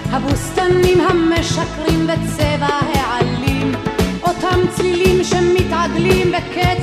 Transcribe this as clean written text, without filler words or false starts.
הבוסתנים המשקרים בצבע העלים, אותם צלילים שמתעגלים בקט